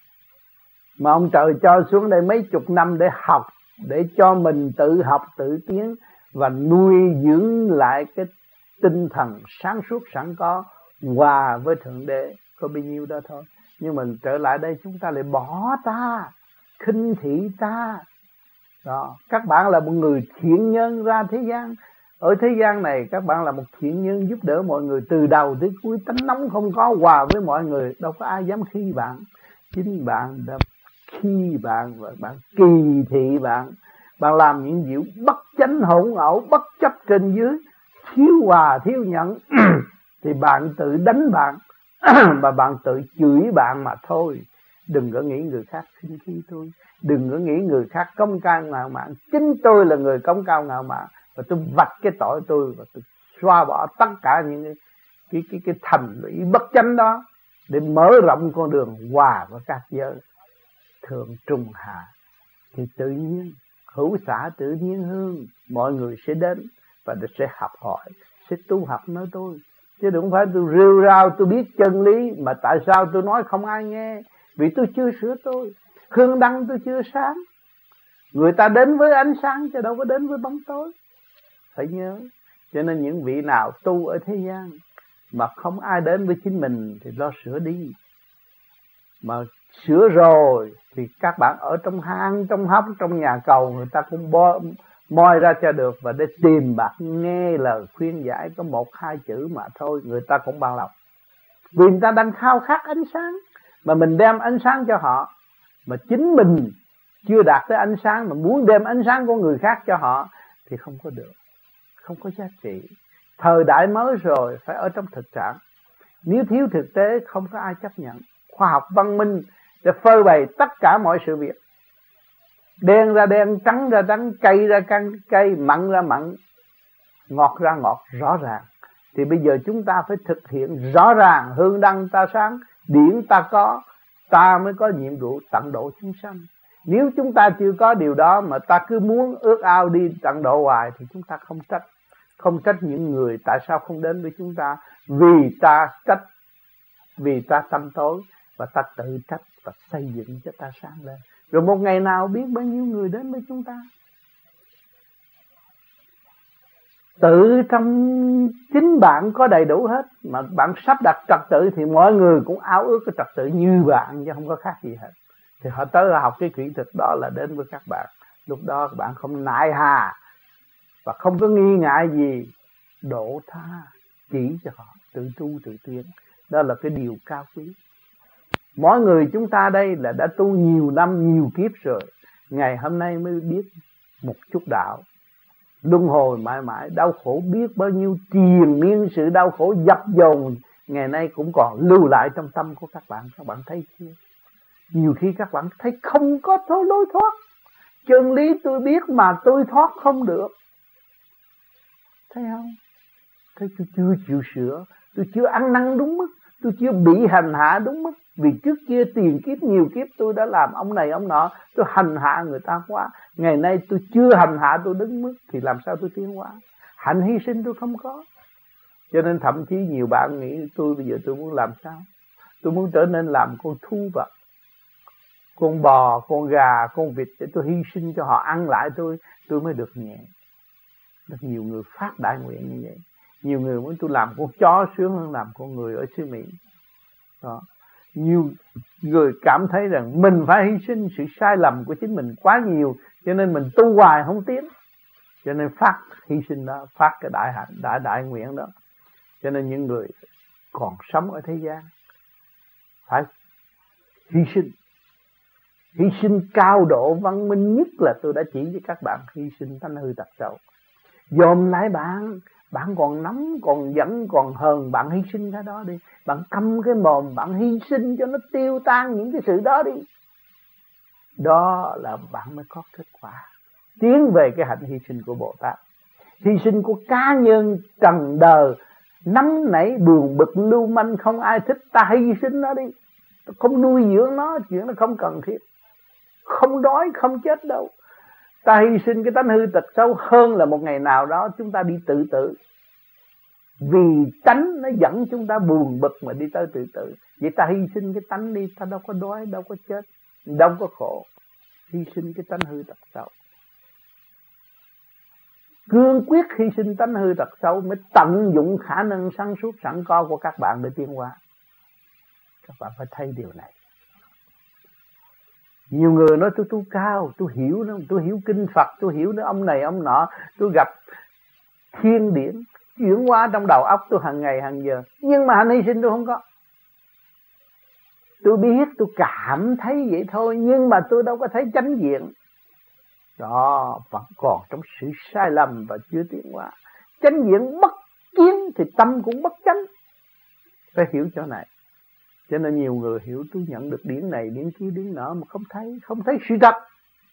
Speaker 1: Mà ông trời cho xuống đây mấy chục năm để học, để cho mình tự học, tự tiến và nuôi dưỡng lại cái tinh thần sáng suốt sẵn có hòa với Thượng Đế. Có bao nhiêu đó thôi. Nhưng mình trở lại đây chúng ta lại bỏ ta, khinh thị ta. Đó, các bạn là một người thiện nhân ra thế gian. Ở thế gian này các bạn là một thiện nhân giúp đỡ mọi người từ đầu tới cuối, tánh nóng không có, hòa với mọi người, đâu có ai dám khi bạn. Chính bạn đã khi bạn và bạn kỳ thị bạn. Bạn làm những việc bất chánh hỗn ẩu, bất chấp trên dưới, thiếu hòa thiếu nhận thì bạn tự đánh bạn mà bạn tự chửi bạn mà thôi. Đừng có nghĩ người khác khinh khi tôi, đừng có nghĩ người khác công cao ngạo mạn. Chính tôi là người công cao ngạo mạn, và tôi vạch cái tội tôi và tôi xóa bỏ tất cả những cái thành lũy bất chánh đó để mở rộng con đường hòa với các giới thượng trung hạ. Thì tự nhiên hữu xạ tự nhiên hương, mọi người sẽ đến và sẽ học hỏi, sẽ tu học nơi tôi. Chứ đừng phải tôi rêu rao tôi biết chân lý mà tại sao tôi nói không ai nghe? Vì tôi chưa sửa tôi, hương đăng tôi chưa sáng. Người ta đến với ánh sáng chứ đâu có đến với bóng tối, phải nhớ. Cho nên những vị nào tu ở thế gian mà không ai đến với chính mình thì lo sửa đi. Mà sửa rồi thì các bạn ở trong hang, trong hốc, trong nhà cầu, người ta cũng moi ra cho được. Và để tìm bạn nghe lời khuyên giải có 1-2 chữ mà thôi, người ta cũng bằng lòng. Vì người ta đang khao khát ánh sáng, mà mình đem ánh sáng cho họ, mà chính mình chưa đạt tới ánh sáng mà muốn đem ánh sáng của người khác cho họ thì không có được, không có giá trị. Thời đại mới rồi, phải ở trong thực trạng. Nếu thiếu thực tế không có ai chấp nhận. Khoa học văn minh để phơi bày tất cả mọi sự việc, đen ra đen, trắng ra trắng, cây ra cây, mặn ra mặn, ngọt ra ngọt, rõ ràng. Thì bây giờ chúng ta phải thực hiện rõ ràng. Hương đăng ta sáng, điển ta có, ta mới có nhiệm vụ tận độ chúng sanh. Nếu chúng ta chưa có điều đó mà ta cứ muốn ước ao đi tận độ hoài thì chúng ta không trách những người tại sao không đến với chúng ta. Vì ta trách, vì ta tâm tối và ta tự trách và xây dựng cho ta sáng lên. Rồi một ngày nào biết bao nhiêu người đến với chúng ta. Tự trong chính bạn có đầy đủ hết, mà bạn sắp đặt trật tự thì mọi người cũng ao ước cái trật tự như bạn, chứ không có khác gì hết. Thì họ tới học cái kỹ thuật đó là đến với các bạn. Lúc đó các bạn không nại hà và không có nghi ngại gì, độ tha, chỉ cho họ tự tu tự tiến. Đó là cái điều cao quý. Mỗi người chúng ta đây là đã tu nhiều năm, nhiều kiếp rồi, ngày hôm nay mới biết một chút đạo. Luân hồi mãi mãi, đau khổ biết bao nhiêu triền miên sự đau khổ dập dồn, ngày nay cũng còn lưu lại trong tâm của các bạn. Các bạn thấy chưa? Nhiều khi các bạn thấy không có lối thoát. Chân lý tôi biết mà tôi thoát không được. Thấy không? Thấy tôi chưa chịu sửa, tôi chưa ăn năn đúng mức, tôi chưa bị hành hạ đúng mức. Vì trước kia tiền kiếp nhiều kiếp tôi đã làm ông này ông nọ, tôi hành hạ người ta quá. Ngày nay tôi chưa hành hạ, tôi đứng mức thì làm sao tôi tiến hóa? Hạnh hy sinh tôi không có. Cho nên thậm chí nhiều bạn nghĩ tôi bây giờ tôi muốn làm sao? Tôi muốn trở nên làm con thú vật, con bò, con gà, con vịt để tôi hy sinh cho họ ăn lại tôi mới được nhẹ. Rất nhiều người phát đại nguyện như vậy. Nhiều người muốn tôi làm con chó sướng hơn làm con người ở xứ Mỹ. Đó. Nhiều người cảm thấy rằng mình phải hy sinh, sự sai lầm của chính mình quá nhiều, cho nên mình tu hoài không tiến. Cho nên phát hy sinh đó, phát cái đại hạnh, đại nguyện đó. Cho nên những người còn sống ở thế gian phải hy sinh. Hy sinh cao độ văn minh nhất là tôi đã chỉ với các bạn, hy sinh tánh hư tật xấu. Dòm lại bạn còn nắm, còn giận, còn hờn, bạn hy sinh cái đó đi. Bạn câm cái mồm, bạn hy sinh cho nó tiêu tan những cái sự đó đi. Đó là bạn mới có kết quả. Tiến về cái hạnh hy sinh của Bồ Tát. Hy sinh của cá nhân trần đời, nắm nảy buồn bực lưu manh không ai thích, ta hy sinh nó đi. Không nuôi dưỡng nó, chuyện nó không cần thiết. Không đói, không chết đâu. Ta hy sinh cái tánh hư tật xấu hơn là một ngày nào đó chúng ta đi tự tử. Vì tánh nó dẫn chúng ta buồn bực mà đi tới tự tử. Vậy ta hy sinh cái tánh đi, ta đâu có đói, đâu có chết, đâu có khổ. Hy sinh cái tánh hư tật xấu. Cương quyết hy sinh tánh hư tật xấu mới tận dụng khả năng sáng suốt sẵn có của các bạn để tiến hóa. Các bạn phải thấy điều này. Nhiều người nói tôi tu cao, tôi hiểu nó, tôi hiểu kinh Phật, tôi hiểu nó ông này ông nọ, tôi gặp thiên điển chuyển hóa trong đầu óc tôi hàng ngày hàng giờ, nhưng mà hạnh hy sinh tôi không có. Tôi biết, tôi cảm thấy vậy thôi, nhưng mà tôi đâu có thấy chánh diện. Đó, vẫn còn trong sự sai lầm và chưa tiến hóa. Chánh diện bất kiến thì tâm cũng bất chánh. Phải hiểu chỗ này. Cho nên nhiều người hiểu tôi nhận được điển này, điển kia, điển nọ mà không thấy sự thật.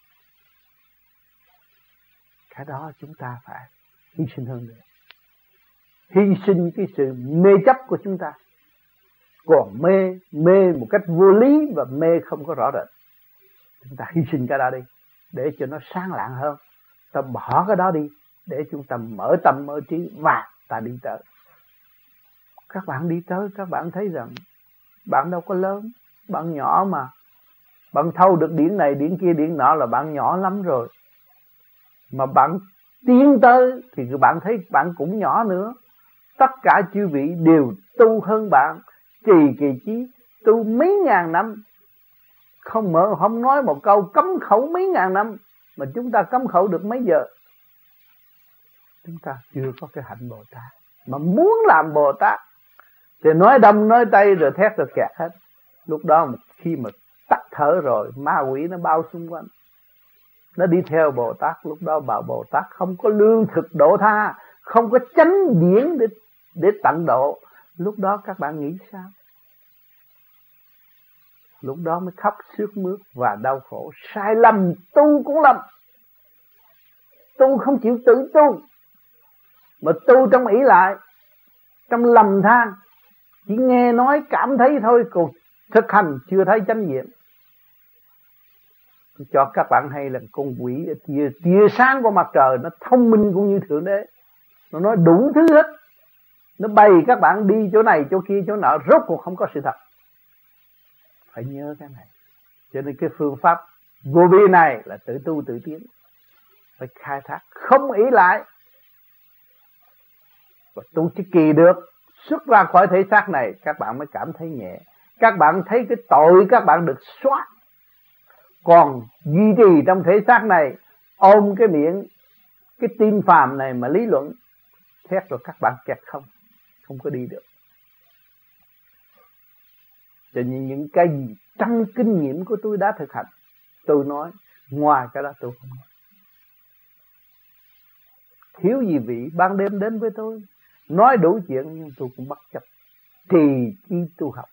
Speaker 1: Cái đó chúng ta phải hy sinh hơn nữa. Hy sinh cái sự mê chấp của chúng ta. Còn mê một cách vô lý và mê không có rõ rệt. Chúng ta hy sinh cái đó đi, để cho nó sáng lạng hơn. Ta bỏ cái đó đi, để chúng ta mở tâm mở trí và ta đi tới. Các bạn đi tới, các bạn thấy rằng bạn đâu có lớn, bạn nhỏ mà. Bạn thâu được điển này, điển kia, điển nọ là bạn nhỏ lắm rồi. Mà bạn tiến tới thì bạn thấy bạn cũng nhỏ nữa. Tất cả chư vị đều tu hơn bạn, kỳ chí tu mấy ngàn năm. Không nói một câu cấm khẩu mấy ngàn năm, mà chúng ta cấm khẩu được mấy giờ. Chúng ta chưa có cái hạnh Bồ Tát. Mà muốn làm Bồ Tát thì nói đông nói tây rồi thét rồi kẹt hết. Lúc đó khi mà tắt thở rồi, ma quỷ nó bao xung quanh, nó đi theo Bồ Tát. Lúc đó bảo Bồ Tát không có lương thực độ tha, không có chánh điển để tận độ. Lúc đó các bạn nghĩ sao? Lúc đó mới khóc sướt mướt và đau khổ. Sai lầm tu cũng lầm. Tu không chịu tự tu, mà tu trong ỷ lại, trong lầm than, chỉ nghe nói cảm thấy thôi, còn thực hành chưa thấy chánh diện. Cho các bạn hay là con quỷ tia sáng của mặt trời, nó thông minh cũng như Thượng Đế, nó nói đủ thứ hết, nó bày các bạn đi chỗ này chỗ kia chỗ nọ, rốt cuộc không có sự thật. Phải nhớ cái này. Cho nên cái phương pháp vô vi này là tự tu tự tiến, phải khai thác, không ỷ lại, và tu chỉ kỳ được xuất ra khỏi thể xác này, các bạn mới cảm thấy nhẹ. Các bạn thấy cái tội các bạn được xóa. Còn duy trì trong thể xác này, ôm cái miệng, cái tim phàm này mà lý luận, thét rồi các bạn kẹt không có đi được. Cho nên những cái gì trong kinh nghiệm của tôi đã thực hành, tôi nói, ngoài cái đó tôi không nói. Thiếu gì vị ban đêm đến với tôi, nói đủ chuyện nhưng tôi cũng bất chấp, trì chi tu học.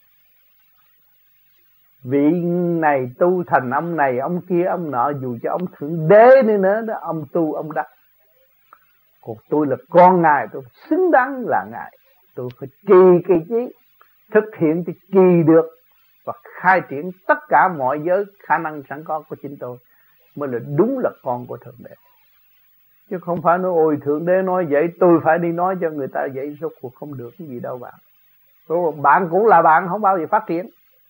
Speaker 1: Vị này tu thành ông này, ông kia, ông nọ, dù cho ông Thượng Đế nữa đó, ông tu, ông đắc. Còn tôi là con Ngài, tôi xứng đáng là Ngài. Tôi phải trì kỳ chí, thực hiện cho trì được và khai triển tất cả mọi giới khả năng sẵn có của chính tôi mới là đúng là con của Thượng Đế. Chứ không phải nói ôi Thượng Đế nói vậy tôi phải đi nói cho người ta vậy, rốt cuộc không được cái gì đâu bạn. Bạn cũng là bạn, không bao giờ phát triển.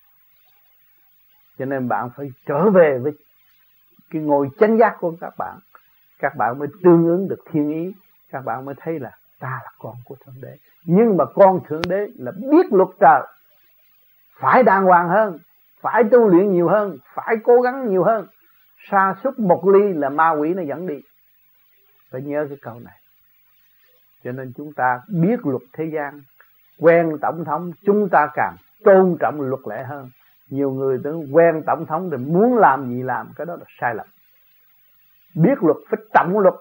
Speaker 1: Cho nên bạn phải trở về với cái ngôi chánh giác của các bạn mới tương ứng được thiên ý, các bạn mới thấy là ta là con của Thượng Đế. Nhưng mà con Thượng Đế là biết luật trời, phải đàng hoàng hơn, phải tu luyện nhiều hơn, phải cố gắng nhiều hơn. Sa sút một ly là ma quỷ nó dẫn đi. Phải nhớ cái câu này. Cho nên chúng ta biết luật thế gian, quen tổng thống, chúng ta càng tôn trọng luật lệ hơn. Nhiều người tưởng quen tổng thống thì muốn làm gì làm, cái đó là sai lầm. Biết luật phải trọng luật.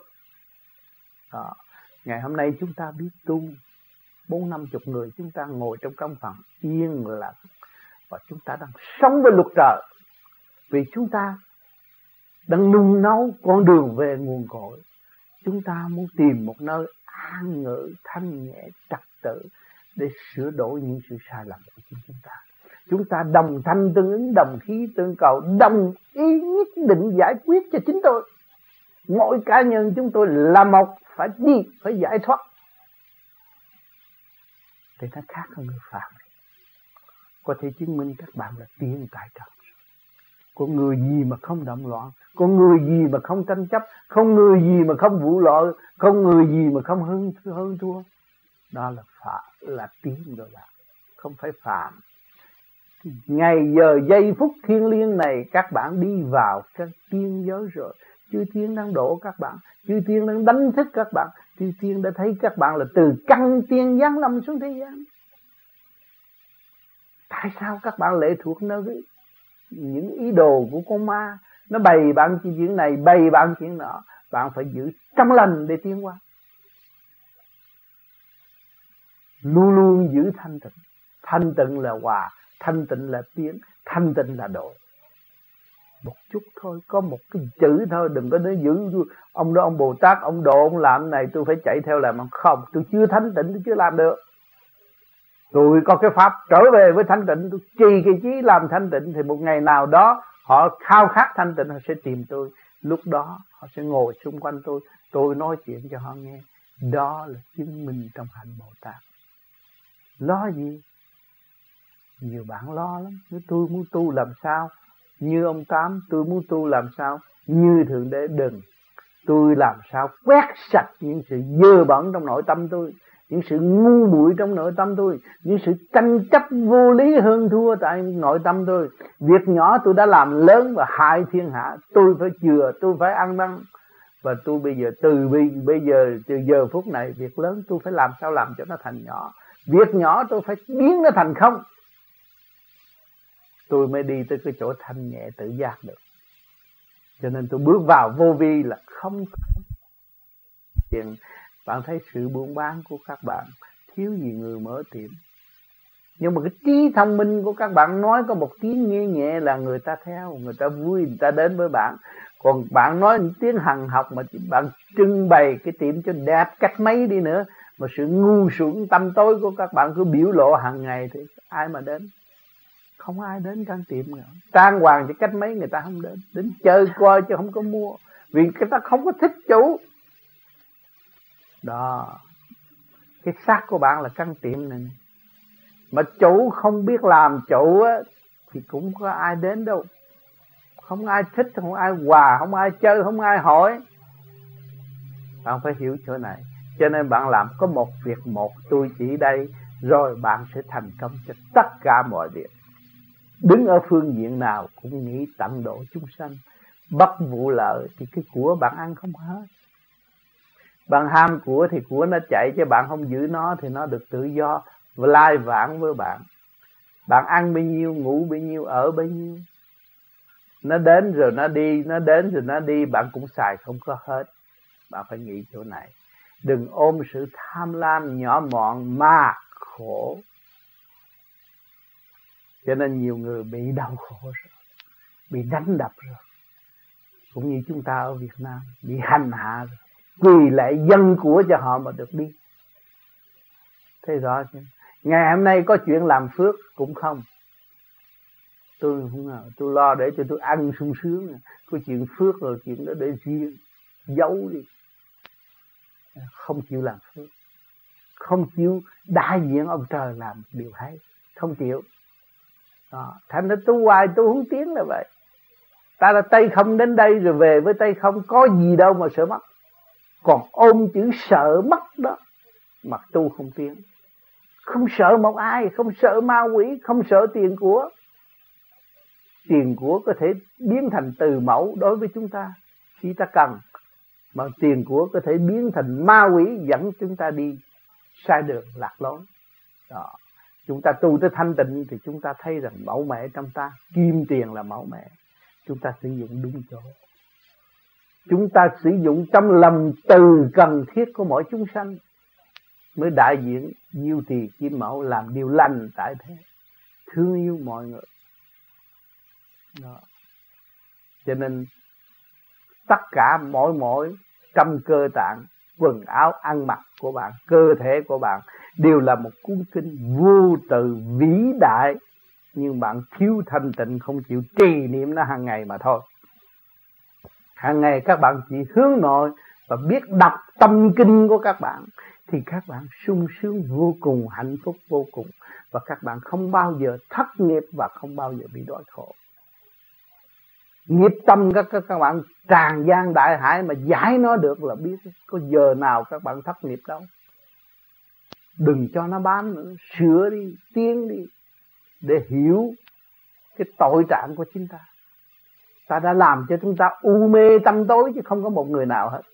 Speaker 1: Ngày hôm nay chúng ta biết tu, 40-50 người chúng ta ngồi trong căn phòng yên lặng và chúng ta đang sống với luật trời. Vì chúng ta đang nung nấu con đường về nguồn cội. Chúng ta muốn tìm một nơi an ngữ, thanh nhẹ, trật tự để sửa đổi những sự sai lầm của chúng ta. Chúng ta đồng thanh tương ứng, đồng khí tương cầu, đồng ý nhất định giải quyết cho chính tôi. Mỗi cá nhân chúng tôi là một, phải đi, phải giải thoát. Thì nó khác hơn người phạm. Có thể chứng minh các bạn là tiên tại trần. Có người gì mà không động loạn, có người gì mà không tranh chấp, không người gì mà không vụ lợi, không người gì mà không hơn thua. Đó là phạm, là tiên rồi bạn, không phải phạm. Ngày giờ giây phút thiêng liêng này các bạn đi vào các tiên giới rồi. Chư Thiên đang độ các bạn, chư Thiên đang đánh thức các bạn, chư Thiên đã thấy các bạn là từ căn tiên giáng lâm xuống thế gian. Tại sao các bạn lệ thuộc nơi những ý đồ của con ma? Nó bày bạn chuyện này, bày bạn chuyện nọ. Bạn phải giữ trong lành để tiến qua. Luôn luôn giữ thanh tịnh. Thanh tịnh là hòa, thanh tịnh là tiến, thanh tịnh là độ. Một chút thôi, có một cái chữ thôi, đừng có nói giữ ông đó ông Bồ Tát, ông độ, ông làm này tôi phải chạy theo làm. Không, tôi chưa thanh tịnh, tôi chưa làm được. Tôi có cái pháp trở về với thanh tịnh, tôi trì cái chí làm thanh tịnh, thì một ngày nào đó họ khao khát thanh tịnh, họ sẽ tìm tôi. Lúc đó họ sẽ ngồi xung quanh tôi nói chuyện cho họ nghe. Đó là chứng minh trong hạnh Bồ Tát. Lo gì? Nhiều bạn lo lắm. Nếu tôi muốn tu làm sao? Như ông Tám, tôi muốn tu làm sao? Như Thượng Đế đừng. Tôi làm sao quét sạch những sự dơ bẩn trong nội tâm tôi, những sự ngu muội trong nội tâm tôi, những sự tranh chấp vô lý hơn thua tại nội tâm tôi. Việc nhỏ tôi đã làm lớn và hại thiên hạ. Tôi phải chừa, tôi phải ăn năn. Và tôi bây giờ từ giờ phút này, việc lớn tôi phải làm sao làm cho nó thành nhỏ. Việc nhỏ tôi phải biến nó thành không. Tôi mới đi tới cái chỗ thanh nhẹ tự giác được. Cho nên tôi bước vào vô vi là không. Bạn thấy sự buôn bán của các bạn thiếu gì người mở tiệm. Nhưng mà cái trí thông minh của các bạn nói có một tiếng nghe nhẹ là người ta theo, người ta vui, người ta đến với bạn. Còn bạn nói những tiếng hằng học mà bạn trưng bày cái tiệm cho đẹp cách mấy đi nữa, mà sự ngu xuẩn tâm tối của các bạn cứ biểu lộ hàng ngày thì ai mà đến? Không ai đến căn tiệm nữa. Trang hoàng thì cách mấy người ta không đến. Đến chơi coi chứ không có mua. Vì người ta không có thích chủ. Đó. Cái xác của bạn là căn tiệm này. Mà chủ không biết làm chủ á, thì cũng không có ai đến đâu. Không ai thích, không ai quà, không ai chơi, không ai hỏi. Bạn phải hiểu chỗ này. Cho nên bạn làm có một việc một, tôi chỉ đây, rồi bạn sẽ thành công cho tất cả mọi việc. Đứng ở phương diện nào cũng nghĩ tận độ chúng sanh, bất vụ lợi, thì cái của bạn ăn không hết. Bạn ham của thì của nó chạy, chứ bạn không giữ nó thì nó được tự do và lai vãng với bạn. Bạn ăn bao nhiêu, ngủ bao nhiêu, ở bao nhiêu. Nó đến rồi nó đi, nó đến rồi nó đi, bạn cũng xài không có hết. Bạn phải nghĩ chỗ này. Đừng ôm sự tham lam nhỏ mọn mà khổ. Cho nên nhiều người bị đau khổ rồi, bị đánh đập rồi. Cũng như chúng ta ở Việt Nam, bị hành hạ rồi. Quỳ lại dân của cho họ mà được đi. Thấy rõ chứ? Ngày hôm nay có chuyện làm phước cũng không. Tôi không ngờ, tôi lo để cho tôi ăn sung sướng. Có chuyện phước rồi chuyện đó để riêng, giấu đi. Không chịu làm phước, không chịu đại diện ông trời làm điều hay, không chịu. Thành ra tôi hoài tôi không tiến là vậy. Ta là tay không đến đây rồi về với tay không, có gì đâu mà sợ mất. Còn ôm chữ sợ mất đó mà tu không tiến. Không sợ một ai, không sợ ma quỷ, không sợ tiền của. Tiền của có thể biến thành từ mẫu đối với chúng ta khi ta cần, mà tiền của có thể biến thành ma quỷ dẫn chúng ta đi sai đường lạc lối. Đó. Chúng ta tu tới thanh tịnh thì chúng ta thấy rằng mẫu mẹ trong ta, kim tiền là mẫu mẹ. Chúng ta sử dụng đúng chỗ. Chúng ta sử dụng trong lòng từ cần thiết của mỗi chúng sanh mới đại diện diệu trì kim mẫu làm điều lành tại thế, thương yêu mọi người. Đó. Cho nên tất cả mỗi trăm cơ tạng, quần áo ăn mặc của bạn, cơ thể của bạn đều là một cuốn kinh vô tự vĩ đại, nhưng bạn thiếu thanh tịnh, không chịu trì niệm nó hàng ngày mà thôi. Hàng ngày các bạn chỉ hướng nội và biết đọc tâm kinh của các bạn thì các bạn sung sướng vô cùng, hạnh phúc vô cùng, và các bạn không bao giờ thất nghiệp và không bao giờ bị đói khổ. Nghiệp tâm các bạn tràn gian đại hải mà giải nó được là biết, có giờ nào các bạn thất nghiệp đâu. Đừng cho nó bám nữa, sửa đi, tiến đi để hiểu cái tội trạng của chính ta. Ta đã làm cho chúng ta u mê tâm tối chứ không có một người nào hết.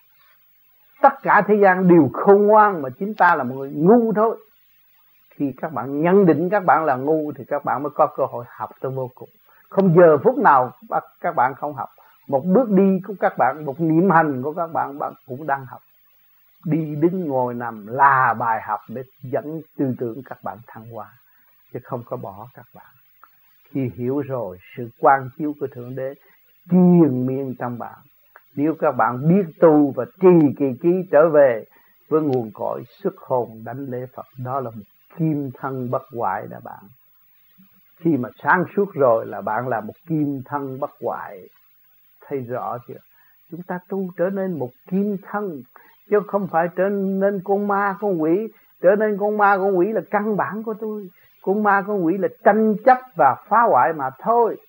Speaker 1: Tất cả thế gian đều khôn ngoan mà chính ta là một người ngu thôi. Khi các bạn nhận định các bạn là ngu thì các bạn mới có cơ hội học tới vô cùng. Không giờ phút nào các bạn không học. Một bước đi của các bạn, một niệm hành của các bạn cũng đang học. Đi đứng ngồi nằm là bài học để dẫn tư tưởng các bạn thăng hoa, chứ không có bỏ các bạn. Khi hiểu rồi sự quang chiếu của Thượng Đế triền miên trong bạn, nếu các bạn biết tu và trì kỳ ký trở về với nguồn cội xuất hồn đánh lễ Phật, đó là một kim thân bất hoại đó bạn. Khi mà sáng suốt rồi là bạn là một kim thân bất hoại. Thấy rõ chưa? Chúng ta tu trở nên một kim thân, chứ không phải trở nên con ma con quỷ. Trở nên con ma con quỷ là căn bản của tôi. Con ma con quỷ là tranh chấp và phá hoại mà thôi.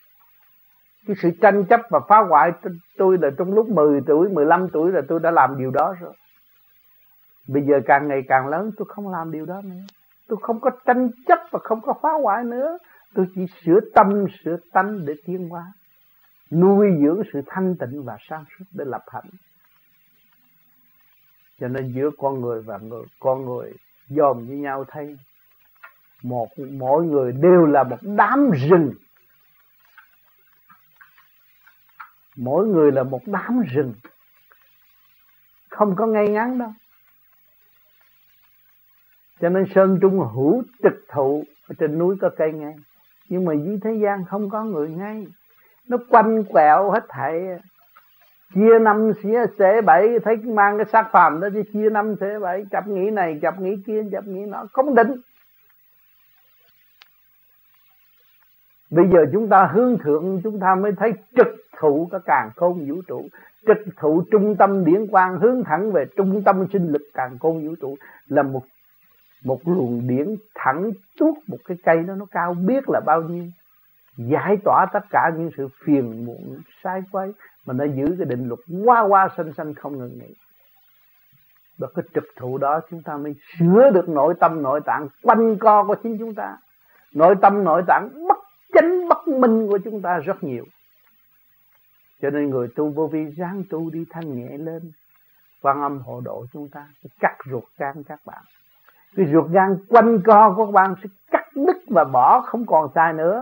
Speaker 1: Cái sự tranh chấp và phá hoại tôi là trong lúc 10 tuổi, 15 tuổi là tôi đã làm điều đó rồi. Bây giờ càng ngày càng lớn tôi không làm điều đó nữa. Tôi không có tranh chấp và không có phá hoại nữa. Tôi chỉ sửa tâm, sửa tánh để tiến hóa, nuôi dưỡng sự thanh tịnh và sáng suốt để lập hạnh. Cho nên giữa con người và con người dòm với nhau thấy mỗi người đều là một đám rừng. Mỗi người là một đám rừng, không có ngay ngắn đâu. Cho nên sơn trung hữu trực thụ, ở trên núi có cây ngay, nhưng mà dưới thế gian không có người ngay. Nó quanh quẹo hết thảy, chia năm xẻ bảy, thấy mang cái xác phàm đó chứ chia năm xẻ bảy, chập nghĩ này, chập nghĩ kia, chập nghĩ nọ, không định. Bây giờ chúng ta hướng thượng, chúng ta mới thấy trực thụ cả càn khôn vũ trụ, trực thụ trung tâm điển quang hướng thẳng về trung tâm sinh lực càn khôn vũ trụ, là một luồng điển thẳng tuốt một cái cây đó, nó cao biết là bao nhiêu, giải tỏa tất cả những sự phiền muộn sai quấy, mà nó giữ cái định luật hoa xanh không ngừng nghỉ. Và cái trực thụ đó chúng ta mới sửa được nội tâm nội tạng quanh co của chính chúng ta. Nội tâm nội tạng bất chánh bất minh của chúng ta rất nhiều. Cho nên người tu vô vi ráng tu đi thanh nhẹ lên. Quan Âm hộ độ chúng ta sẽ cắt ruột gan các bạn. Cái ruột gan quanh co của các bạn sẽ cắt đứt và bỏ, không còn xài nữa.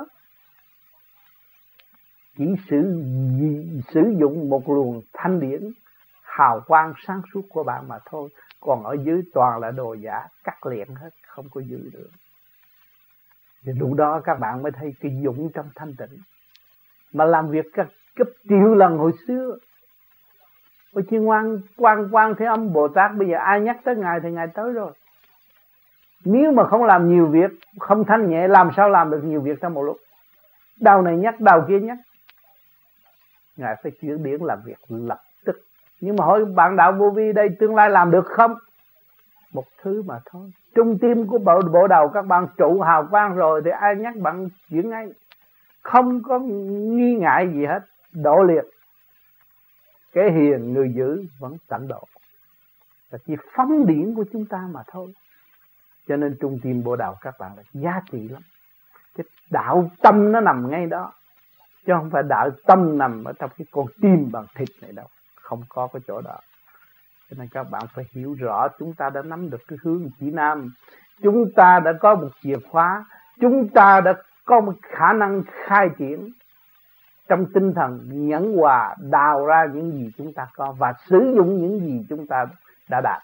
Speaker 1: Chỉ sử dụng một luồng thanh điển hào quang sáng suốt của bạn mà thôi. Còn ở dưới toàn là đồ giả, cắt liệm hết, không có giữ được. Thì lúc đó các bạn mới thấy cái dũng trong thanh tịnh, mà làm việc gấp triệu lần hồi xưa. Ôi chứ quan Thế Âm Bồ Tát bây giờ ai nhắc tới Ngài thì Ngài tới rồi. Nếu mà không làm nhiều việc, không thanh nhẹ, làm sao làm được nhiều việc trong một lúc. Đầu này nhắc, đầu kia nhắc. Ngài phải chuyển điển làm việc lập tức. Nhưng mà hỏi bạn đạo vô vi đây tương lai làm được không? Một thứ mà thôi. Trung tim của bộ đầu các bạn trụ hào quang rồi thì ai nhắc bạn chuyển ngay. Không có nghi ngại gì hết. Độ liệt. Cái hiền người dữ vẫn tận độ. Là chỉ phóng điển của chúng ta mà thôi. Cho nên trung tim bộ đầu các bạn là giá trị lắm. Cái đạo tâm nó nằm ngay đó. Chứ không phải đạo tâm nằm ở trong cái con tim bằng thịt này đâu. Không có cái chỗ đó. Cho nên các bạn phải hiểu rõ chúng ta đã nắm được cái hướng chỉ nam. Chúng ta đã có một chìa khóa. Chúng ta đã có một khả năng khai triển trong tinh thần nhẫn hòa, đào ra những gì chúng ta có và sử dụng những gì chúng ta đã đạt.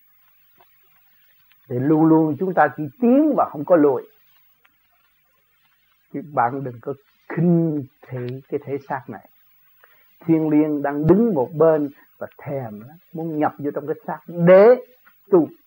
Speaker 1: Thì luôn luôn chúng ta chỉ tiến và không có lùi. Các bạn đừng có khinh thị cái thể xác này. Thiên liêng đang đứng một bên và thèm lắm, muốn nhập vô trong cái xác để tu.